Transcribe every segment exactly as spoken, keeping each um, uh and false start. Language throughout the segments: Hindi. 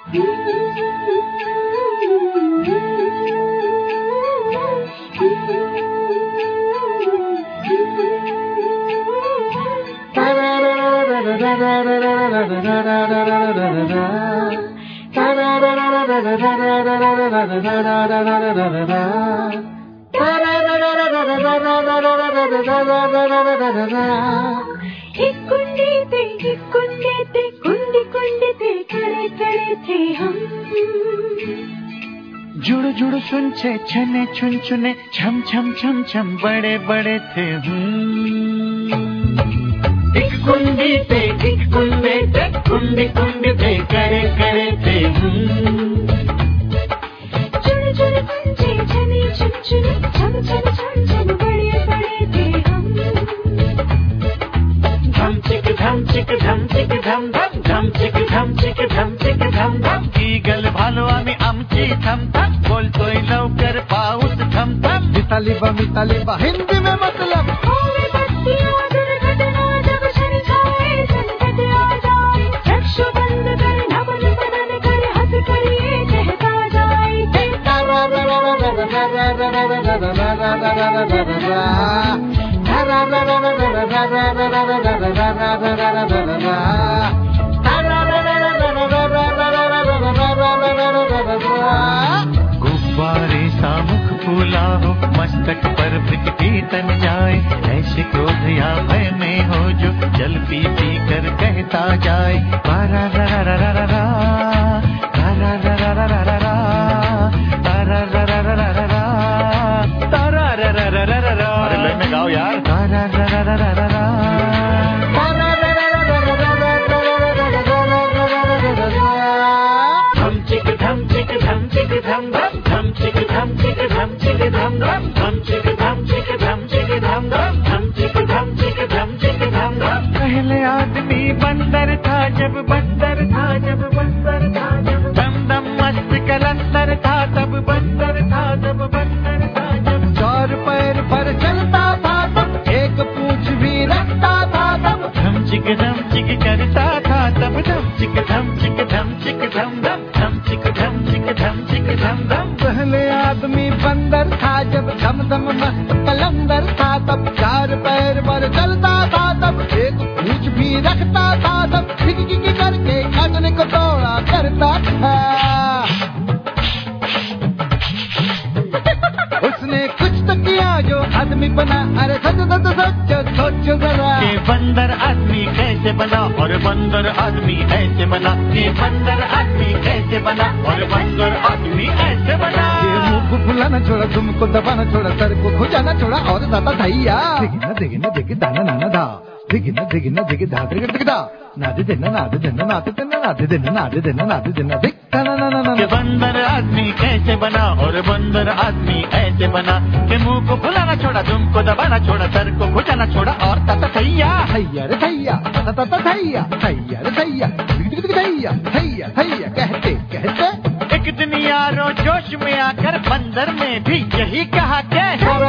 हिक्कुंडीते हिक्कुंडीते कुंडी कुंडीते खड़े खड़े थे हम जुड़ जुड़ सुनचे छने छुन छुने छम छम छम छम बड़े बड़े थे हम एक कुंडी पे एक कुंडे ते कुंडी कुंडी ते करे करे थे हम जुड़ जुड़ सुनचे छने छुन छुने छम छम छम छम बड़े बड़े थे हम धम चिक धम चिक धम चिक धम धम धम चिक धम चिक धम चिक धम धम ईगल भालो आम्ही आमची थम थम बोलतोय लवकर पाऊस थम थम मिताली बा मिताली बा हिंदी में मतलब होवे बत्तियां दुर्घटना जब शनि छाए संकट आ जाए चक्षु बंद कर नमन बदन कर हंस कर ये कहता जाए तारा रा रा रा रा रा रा रा रा रा रा गुब्बारे सा मुख फूला हो मस्तक पर बिकती तन जाए ऐसे क्रोध या भय में हो जो जल पी पी कर कहता जाए तारा रा रा रा रा रा तारा रा रा रा रा रा तारा रा रा रा रा रा तारा रा रा रा रा रा अरे ले में गाओ यार तारा रा रा रा रा रा धम चिक धम चिक धम चिक धम धम धम चिक धम चिक धम चिक धम धम धम चिक धम चिक धम चिक धम धम धम चिक धम चिक धम चिक धम धम पहले आदमी बंदर था जब बंदर था जब बंदर था जब दम दम मस्त कलंदर था तब बंदर था जब बंदर था जब चार पैर पर चलता था तब एक पूंछ भी रखता था तब धम चिक धम चिक करता था तब धम चिक धम चिक धम चिक धम धम धम चिक धम चिक धम चिक धम धम पहले आदमी बंदर था जब धम धम मस्त कलंदर था तब चार पैर पर चलता था तब एक पूंछ भी रखता था तब किक किक करके काटने को दौड़ा करता था उसने कुछ तो किया जो आदमी बना अरे सच सच सच सोचो जरा ये बंदर आदमी कैसे बना और बंदर आदमी ऐसे बना ये बंदर आदमी कैसे बना और बंदर आदमी ऐसे बना ये मुंह को फुलाना छोड़ा तुमको दबाना छोड़ा सर को खुजाना छोड़ा और ज्यादा धैया दिखना दिखना दिख दाना नाना धा दिखना दिखना दिख धा दिख दिख धा नादे देना नादे देना नादे देना नादे देना नादे देना नादे देना दिख ना ना ना ना बंदर आदमी कैसे बना और बंदर आदमी ऐसे बना के मुंह को फुलाना छोड़ा तुमको दबाना छोड़ा सर को खुजाना छोड़ा और तता थैया थैया रे थैया तता तता थैया थैया रे थैया दिख दिख दिख थैया थैया थैया कहते कहते एक दिन यारो जोश में आकर बंदर में भी यही कहा क्या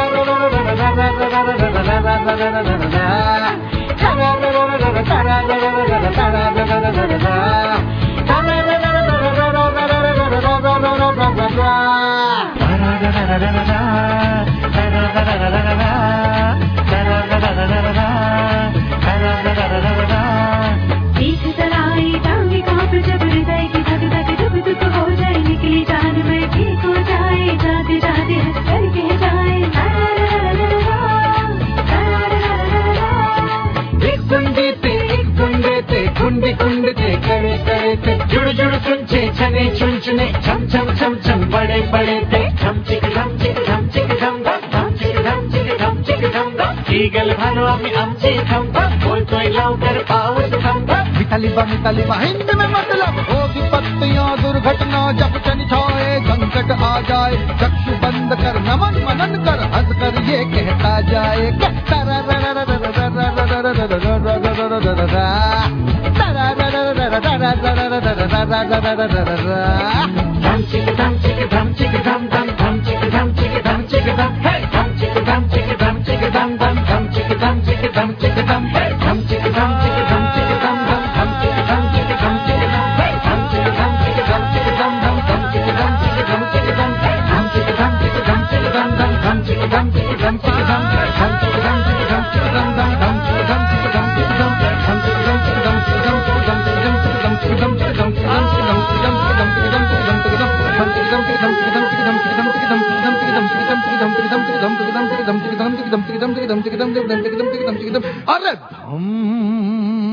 बीच सराई टांगे कांप जब हृदय की धक धक दुख दुख हो जाए निकली जान में ठीक हो जाए जाते जाते हंस कर कह जाए एक कुंडी पे एक कुंडे ते कुंडी कुंडी ते करे करे ते जुड़ जुड़ सुनचे छने छुन छुने छम छम छम छम बड़े बड़े ते धम चिक धम चिक धम चिक धम धम धम चिक धम चिक धम चिक धम धम ईगल भालो आम्ही आमची थम थम बोलतोय लवकर पाऊस थम थम मिताली बा मिताली बा हिंदी में मतलब हो विपत्तियां दुर्घटना जब शनि छाए संकट आ जाए चक्षु बंद कर नमन मनन कर हंस कर ये कहता जाए तारा रा रा रा रा रा रा रा रा रा धम चिक धम चिक धम चिक धम धम धम चिक धम चिक धम चिक धम हे धम चिक धम चिक धम चिक धम धम धम चिक धम चिक धम चिक धम हे धम चिक धम चिक धम चिक धम धम धम चिक धम चिक धम चिक धम हे धम चिक धम चिक धम चिक चिकदम चिकदम चिकदम चिकदम चिकदम चिकदम चिकदम चिकदम, अरे धम